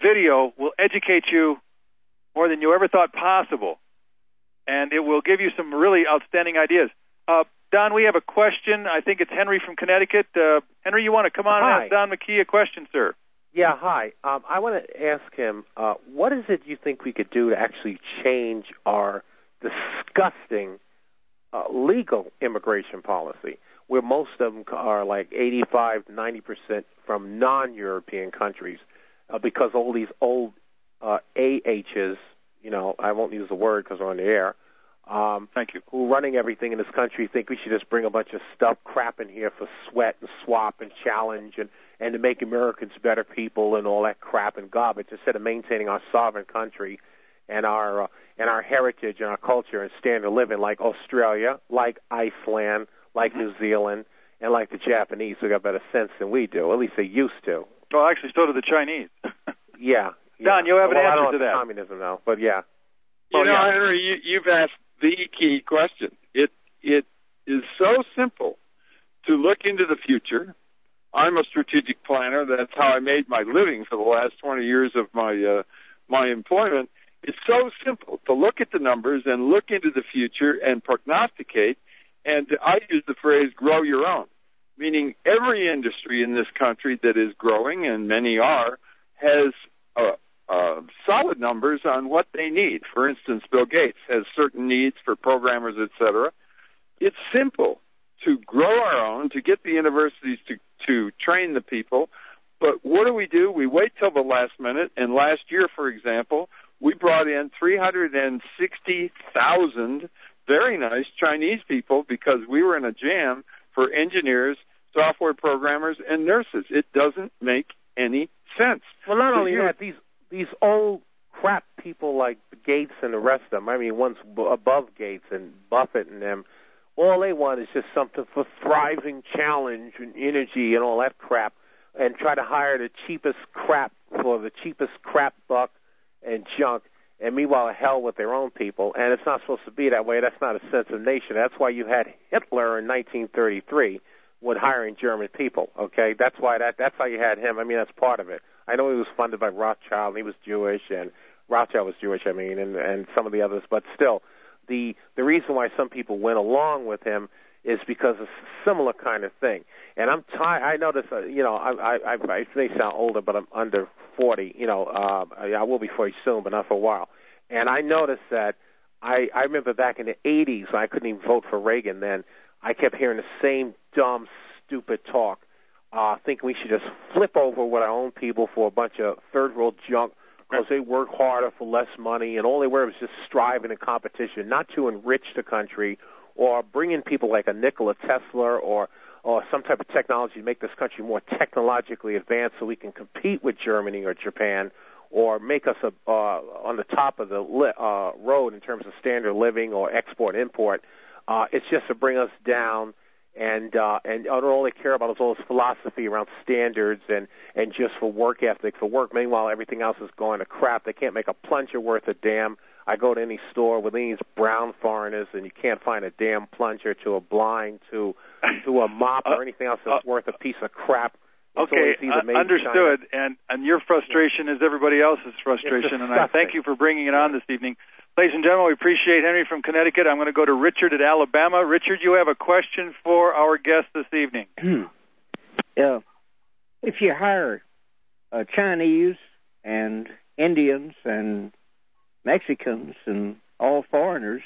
video will educate you more than you ever thought possible, and it will give you some really outstanding ideas. Uh, Don, we have a question. I think it's Henry from Connecticut. Uh, Henry, you want to come on Hi. and ask Don McKee a question, sir? Yeah, hi. Um, I want to ask him, uh, what is it you think we could do to actually change our disgusting uh, legal immigration policy, where most of them are like eighty-five, ninety percent from non-European countries, uh, because all these old uh, A Hs, you know, I won't use the word because we're on the air, um, Thank you. who running everything in this country think we should just bring a bunch of stuff, crap in here for sweat and swap and challenge and, and to make Americans better people and all that crap and garbage instead of maintaining our sovereign country and our uh, and our heritage and our culture and standard of living like Australia, like Iceland, like New Zealand, and like the Japanese who got better sense than we do. At least they used to. Well, actually, so do the Chinese. Yeah. yeah. Don, you have an well, answer I don't to know that. Communism, though, but yeah. You Well, know, yeah. Henry, you, you've asked the key question. It it is so simple to look into the future. I'm a strategic planner. That's how I made my living for the last twenty years of my uh, my employment. It's so simple to look at the numbers and look into the future and prognosticate. And I use the phrase "grow your own," meaning every industry in this country that is growing, and many are, has uh, uh, solid numbers on what they need. For instance, Bill Gates has certain needs for programmers, et cetera. It's simple to grow our own, to get the universities to, to train the people. But what do we do? We wait till the last minute. And last year, for example, we brought in three hundred sixty thousand very nice Chinese people because we were in a jam for engineers, software programmers, and nurses. It doesn't make any sense. Well, not So only you- that, these these old crap people like Gates and the rest of them, I mean, one's b- above Gates and Buffett and them, all they want is just something for thriving challenge and energy and all that crap, and try to hire the cheapest crap for the cheapest crap buck and junk, and meanwhile, hell with their own people. And it's not supposed to be that way. That's not a sense of nation. That's why you had Hitler in nineteen thirty-three with hiring German people, okay? That's why that that's how you had him. I mean, that's part of it. I know he was funded by Rothschild, and he was Jewish, and Rothschild was Jewish, I mean, and, and some of the others, but still, the the reason why some people went along with him is because of similar kind of thing. And I'm tired. I notice, uh, you know, I, I, I may sound older, but I'm under forty. You know, uh, I will be forty soon, but not for a while. And I noticed that I, I remember back in the eighties, when I couldn't even vote for Reagan then, I kept hearing the same dumb, stupid talk, uh, thinking we should just flip over with our own people for a bunch of third-world junk because they work harder for less money, and all they were was just striving in competition, not to enrich the country or bring in people like a Nikola Tesla or or some type of technology to make this country more technologically advanced so we can compete with Germany or Japan, or make us a, uh, on the top of the li- uh, road in terms of standard living or export-import. Uh, it's just to bring us down, and uh, and all they care about is all this philosophy around standards and, and just for work ethic, for work. Meanwhile, everything else is going to crap. They can't make a plunger worth a damn. I go to any store with these brown foreigners, and you can't find a damn plunger to a blind, to to a mop or anything else that's uh, worth a piece of crap. It's okay, uh, understood. And and your frustration is everybody else's frustration, and I thank you for bringing it on this evening. Ladies and gentlemen, we appreciate Henry from Connecticut. I'm going to go to Richard at Alabama. Richard, you have a question for our guest this evening. uh, if you hire uh, Chinese and Indians and Mexicans and all foreigners,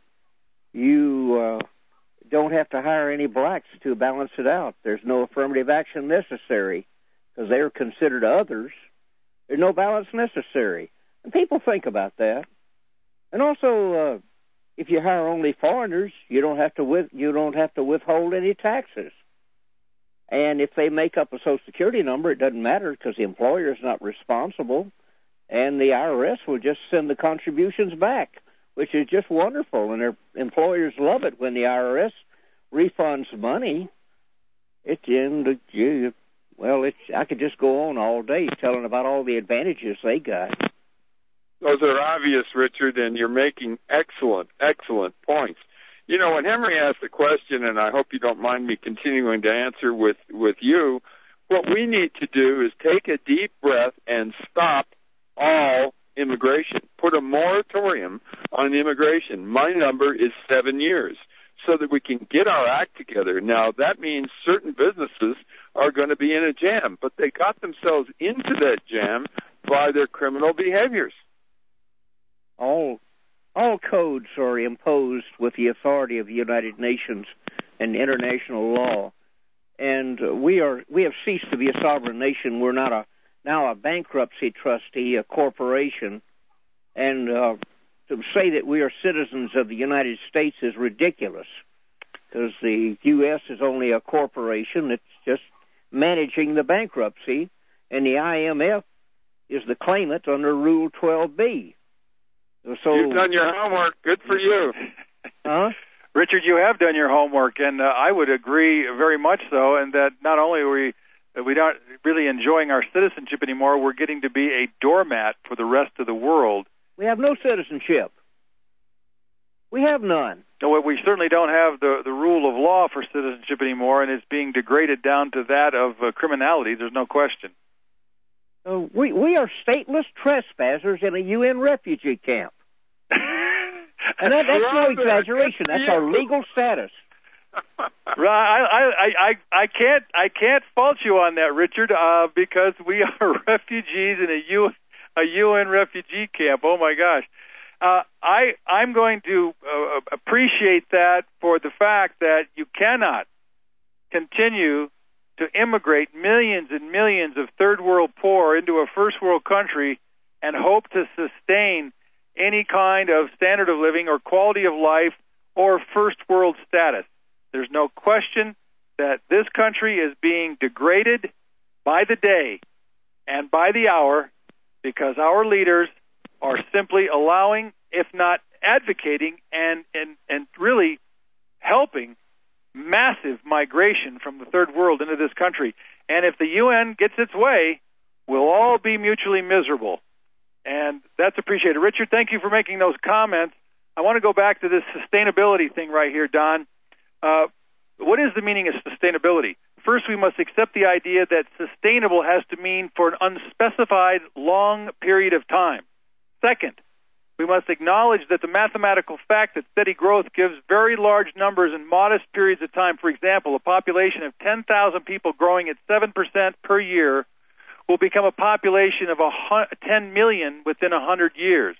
you uh, don't have to hire any blacks to balance it out. There's no affirmative action necessary because they're considered others. There's no balance necessary. And people think about that. And also, uh, if you hire only foreigners, you don't have to with, you don't have to withhold any taxes. And if they make up a Social Security number, it doesn't matter because the employer is not responsible, and the I R S will just send the contributions back, which is just wonderful. And their employers love it when the I R S refunds money. It and you, well, it's I could just go on all day telling about all the advantages they got. Those are obvious, Richard, and you're making excellent, excellent points. You know, when Henry asked the question, and I hope you don't mind me continuing to answer with, with you, what we need to do is take a deep breath and stop all immigration. Put a moratorium on immigration. My number is seven years so that we can get our act together. Now, that means certain businesses are going to be in a jam, but they got themselves into that jam by their criminal behaviors. All all codes are imposed with the authority of the United Nations and international law, and we are we have ceased to be a sovereign nation. We're not a now a bankruptcy trustee, a corporation, and uh, to say that we are citizens of the United States is ridiculous, because the U S is only a corporation that's just managing the bankruptcy, and the I M F is the claimant under Rule twelve B. So, you've done your homework. Good for you. Huh? Richard, you have done your homework, and uh, I would agree very much so, and that not only are we we not really enjoying our citizenship anymore, we're getting to be a doormat for the rest of the world. We have no citizenship. We have none. No, we certainly don't have the, the rule of law for citizenship anymore, and it's being degraded down to that of uh, criminality. There's no question. Uh, we we are stateless trespassers in a U N refugee camp. And that, that's no exaggeration. That's our legal status. Right, I, I, I, I can't I can't fault you on that, Richard, uh, because we are refugees in a U, a U N refugee camp. Oh my gosh, uh, I I'm going to uh, appreciate that for the fact that you cannot continue to immigrate millions and millions of third world poor into a first world country and hope to sustain any kind of standard of living or quality of life or first world status. There's no question that this country is being degraded by the day and by the hour because our leaders are simply allowing, if not advocating, and, and, and really helping massive migration from the third world into this country. And if the U N gets its way, we'll all be mutually miserable. And that's appreciated. Richard, thank you for making those comments. I want to go back to this sustainability thing right here, Don. Uh, what is the meaning of sustainability? First, we must accept the idea that sustainable has to mean for an unspecified long period of time. Second, we must acknowledge that the mathematical fact that steady growth gives very large numbers in modest periods of time. For example, a population of ten thousand people growing at seven percent per year will become a population of ten million within one hundred years.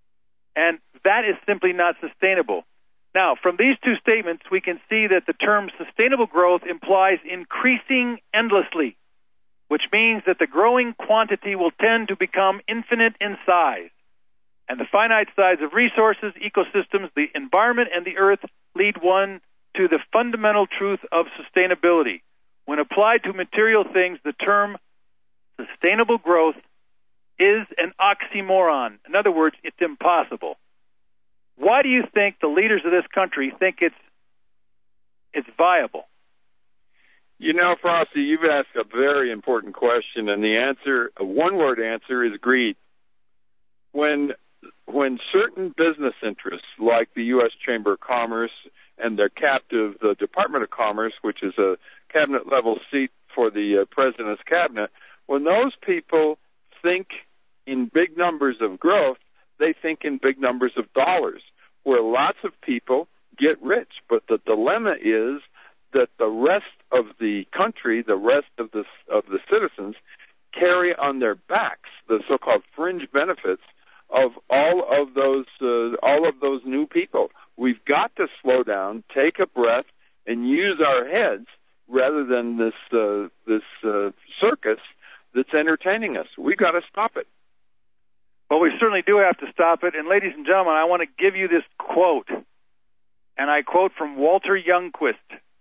And that is simply not sustainable. Now, from these two statements, we can see that the term sustainable growth implies increasing endlessly, which means that the growing quantity will tend to become infinite in size. And the finite size of resources, ecosystems, the environment, and the earth lead one to the fundamental truth of sustainability. When applied to material things, the term sustainable growth is an oxymoron. In other words, it's impossible. Why do you think the leaders of this country think it's it's viable? You know, Frosty, you've asked a very important question, and the answer, a one-word answer, is greed. When when certain business interests, like the U S Chamber of Commerce and their captive, the Department of Commerce, which is a cabinet-level seat for the uh, president's cabinet, when those people think in big numbers of growth, they think in big numbers of dollars, where lots of people get rich. But the dilemma is that the rest of the country, the rest of the of the citizens, carry on their backs the so-called fringe benefits of all of those uh, all of those new people. We've got to slow down, take a breath, and use our heads rather than this uh, this uh, circus that's entertaining us. We've got to stop it. Well, we certainly do have to stop it. And ladies and gentlemen, I want to give you this quote. And I quote from Walter Youngquist.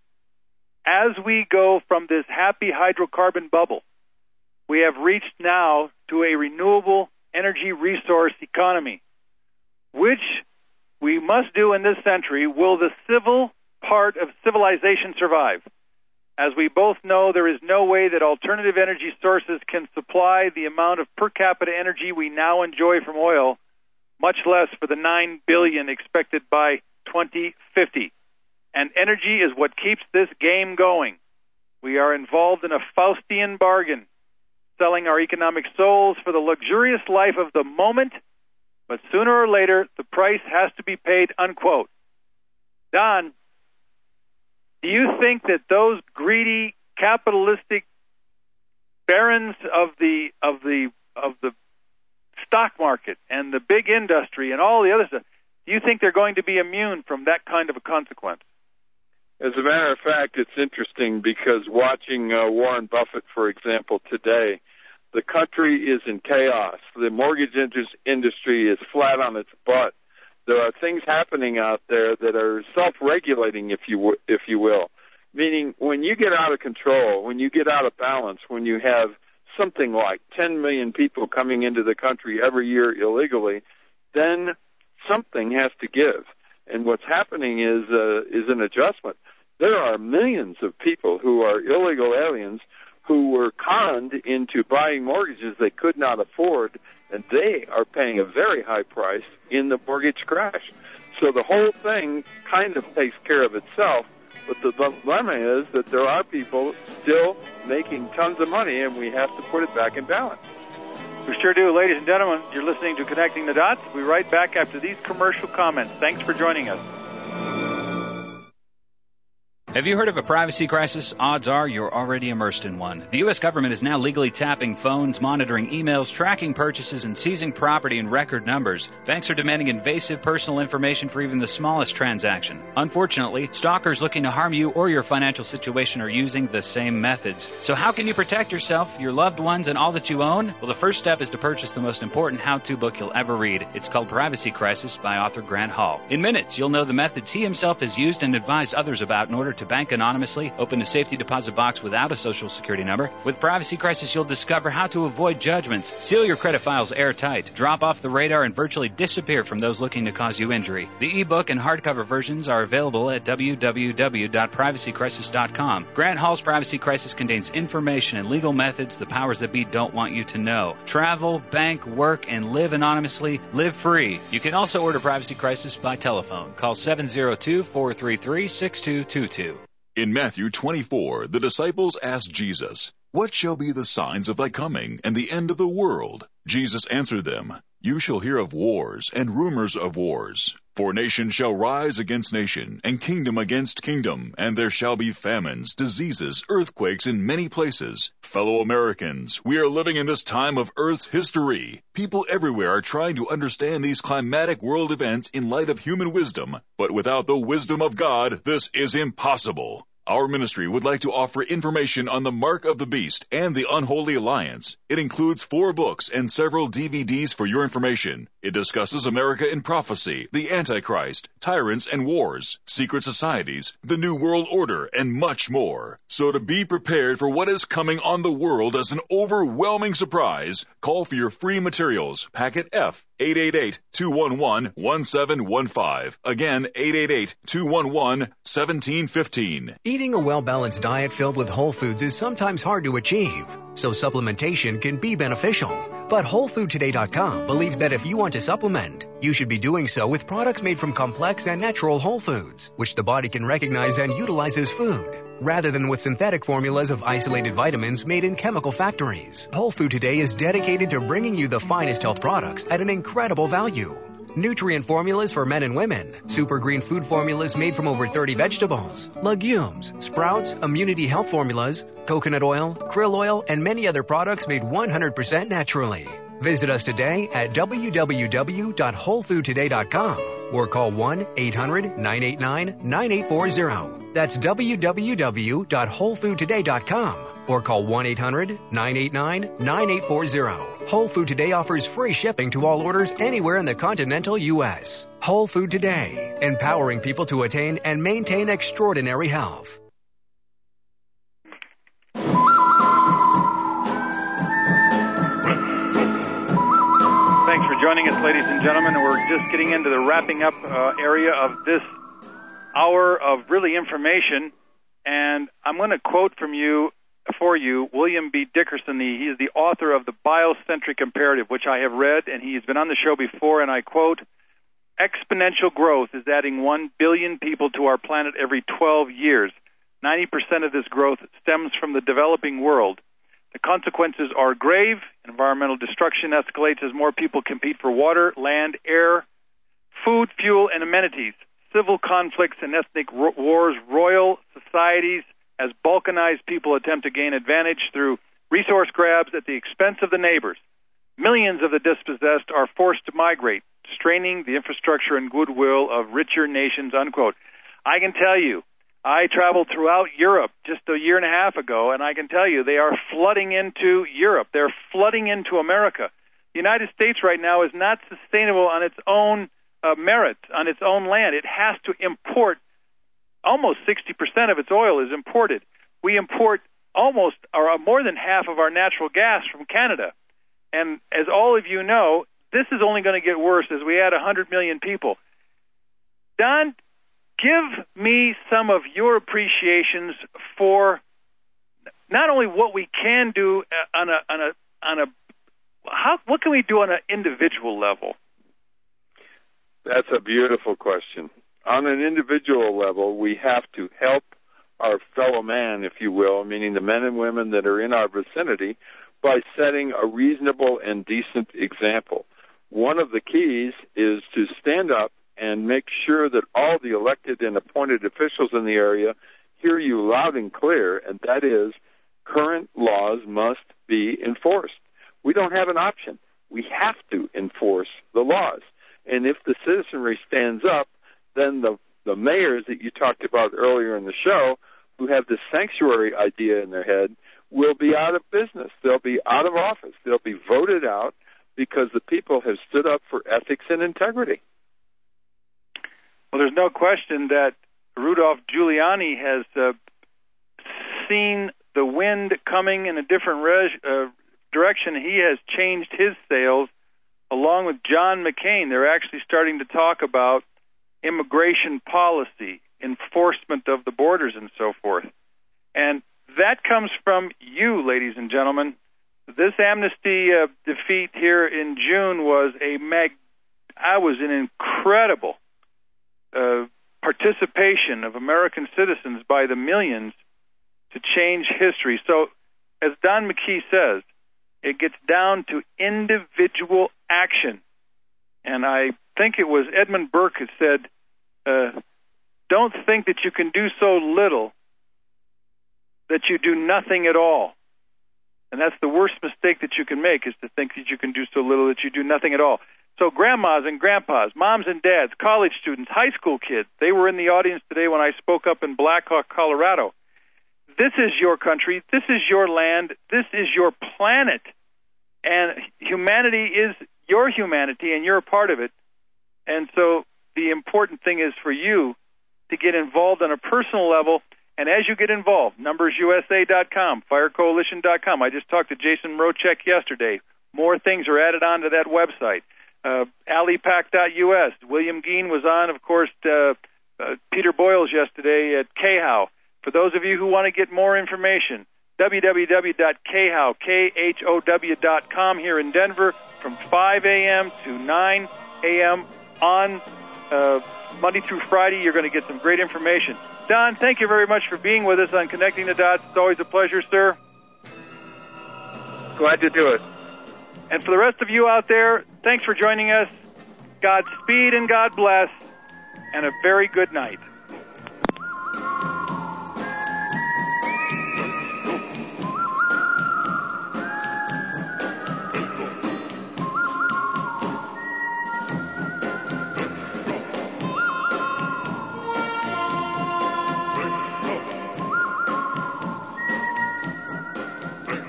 As we go from this happy hydrocarbon bubble, we have reached now to a renewable energy resource economy, which we must do in this century. Will the civil part of civilization survive? As we both know, there is no way that alternative energy sources can supply the amount of per capita energy we now enjoy from oil, much less for the nine billion expected by twenty fifty. And energy is what keeps this game going. We are involved in a Faustian bargain. selling our economic souls for the luxurious life of the moment, but sooner or later the price has to be paid, unquote. Don, do you think that those greedy capitalistic barons of the of the of the stock market and the big industry and all the other stuff, do you think they're going to be immune from that kind of a consequence? As a matter of fact, it's interesting because watching uh, Warren Buffett, for example, today, the country is in chaos. The mortgage industry is flat on its butt. There are things happening out there that are self-regulating, if you w- if you will. Meaning, when you get out of control, when you get out of balance, when you have something like ten million people coming into the country every year illegally, then something has to give. And what's happening is uh, is an adjustment. There are millions of people who are illegal aliens who were conned into buying mortgages they could not afford, and they are paying a very high price in the mortgage crash. So the whole thing kind of takes care of itself, but the dilemma is that there are people still making tons of money, and we have to put it back in balance. We sure do. Ladies and gentlemen, you're listening to Connecting the Dots. We'll be right back after these commercial comments. Thanks for joining us. Have you heard of a privacy crisis? Odds are you're already immersed in one. The U S government is now legally tapping phones, monitoring emails, tracking purchases, and seizing property in record numbers. Banks are demanding invasive personal information for even the smallest transaction. Unfortunately, stalkers looking to harm you or your financial situation are using the same methods. So how can you protect yourself, your loved ones, and all that you own? Well, the first step is to purchase the most important how-to book you'll ever read. It's called Privacy Crisis by author Grant Hall. In minutes, you'll know the methods he himself has used and advised others about in order to bank anonymously, open a safety deposit box without a social security number. With Privacy Crisis, you'll discover how to avoid judgments, seal your credit files airtight, drop off the radar, and virtually disappear from those looking to cause you injury. The ebook and hardcover versions are available at w w w dot privacy crisis dot com. Grant Hall's Privacy Crisis contains information and legal methods the powers that be don't want you to know. Travel, bank, work, and live anonymously. Live free. You can also order Privacy Crisis by telephone. Call seven zero two, four three three, six two two two. In Matthew twenty-four, the disciples asked Jesus, "What shall be the signs of thy coming and the end of the world?" Jesus answered them, "You shall hear of wars and rumors of wars. For nation shall rise against nation, and kingdom against kingdom, and there shall be famines, diseases, earthquakes in many places." Fellow Americans, we are living in this time of Earth's history. People everywhere are trying to understand these climatic world events in light of human wisdom, but without the wisdom of God, this is impossible. Our ministry would like to offer information on the Mark of the Beast and the Unholy Alliance. It includes four books and several D V Ds for your information. It discusses America in prophecy, the Antichrist, tyrants and wars, secret societies, the New World Order, and much more. So to be prepared for what is coming on the world as an overwhelming surprise, call for your free materials, packet F, eight eight eight, two one one, one seven one five. Again, eight eight eight, two one one, one seven one five. Eating a well-balanced diet filled with whole foods is sometimes hard to achieve, so supplementation can be beneficial. But Whole Food Today dot com believes that if you want to supplement, you should be doing so with products made from complex and natural whole foods, which the body can recognize and utilize as food, rather than with synthetic formulas of isolated vitamins made in chemical factories. Whole Food Today is dedicated to bringing you the finest health products at an incredible value. Nutrient formulas for men and women, super green food formulas made from over thirty vegetables, legumes, sprouts, immunity health formulas, coconut oil, krill oil, and many other products made one hundred percent naturally. Visit us today at w w w dot whole food today dot com or call one eight hundred, nine eight nine, nine eight four zero. That's w w w dot whole food today dot com or call one eight hundred, nine eight nine, nine eight four zero. Whole Food Today offers free shipping to all orders anywhere in the continental U S Whole Food Today, empowering people to attain and maintain extraordinary health. Thanks for joining us, ladies and gentlemen. We're just getting into the wrapping up uh, area of this hour of really information, and I'm going to quote from you for you, William B. Dickerson. The, he is the author of The Biocentric Imperative, which I have read, and he's been on the show before, and I quote, "Exponential growth is adding one billion people to our planet every twelve years. ninety percent of this growth stems from the developing world. The consequences are grave. Environmental destruction escalates as more people compete for water, land, air, food, fuel, and amenities. Civil conflicts and ethnic ro- wars roil societies as balkanized people attempt to gain advantage through resource grabs at the expense of the neighbors. Millions of the dispossessed are forced to migrate, straining the infrastructure and goodwill of richer nations, unquote. I can tell you, I traveled throughout Europe just a year and a half ago, and I can tell you they are flooding into Europe. They're flooding into America. The United States right now is not sustainable on its own uh, merit, on its own land. It has to import. Almost sixty percent of its oil is imported. We import almost or more than half of our natural gas from Canada. And as all of you know, this is only going to get worse as we add one hundred million people. Don, give me some of your appreciations for not only what we can do on a on a on a how what can we do on an individual level? That's a beautiful question. On an individual level, we have to help our fellow man, if you will, meaning the men and women that are in our vicinity, by setting a reasonable and decent example. One of the keys is to stand up and make sure that all the elected and appointed officials in the area hear you loud and clear, and that is current laws must be enforced. We don't have an option. We have to enforce the laws. And if the citizenry stands up, then the, the mayors that you talked about earlier in the show, who have this sanctuary idea in their head, will be out of business. They'll be out of office. They'll be voted out because the people have stood up for ethics and integrity. Well, there's no question that Rudolph Giuliani has uh, seen the wind coming in a different re- uh, direction. He has changed his sails along with John McCain. They're actually starting to talk about immigration policy, enforcement of the borders, and so forth. And that comes from you, ladies and gentlemen. This amnesty uh, defeat here in June was a mag. I was an incredible uh, participation of American citizens by the millions to change history. So, as Don McKee says, it gets down to individual action. And I think it was Edmund Burke who said, uh, don't think that you can do so little that you do nothing at all. And that's the worst mistake that you can make, is to think that you can do so little that you do nothing at all. So grandmas and grandpas, moms and dads, college students, high school kids, they were in the audience today when I spoke up in Black Hawk, Colorado. This is your country. This is your land. This is your planet. And humanity is your humanity, and you're a part of it. And so the important thing is for you to get involved on a personal level. And as you get involved, numbers U S A dot com, fire coalition dot com. I just talked to Jason Rochek yesterday. More things are added onto that website. Uh, Alipac dot U S. William Geen was on, of course, uh, uh, Peter Boyles yesterday at K H O W. For those of you who want to get more information, w w w dot k h o w dot com here in Denver from five a.m. to nine a.m. on uh, Monday through Friday. You're going to get some great information. Don, thank you very much for being with us on Connecting the Dots. It's always a pleasure, sir. Glad to do it. And for the rest of you out there, thanks for joining us. Godspeed and God bless, and a very good night.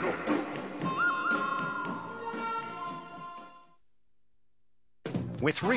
With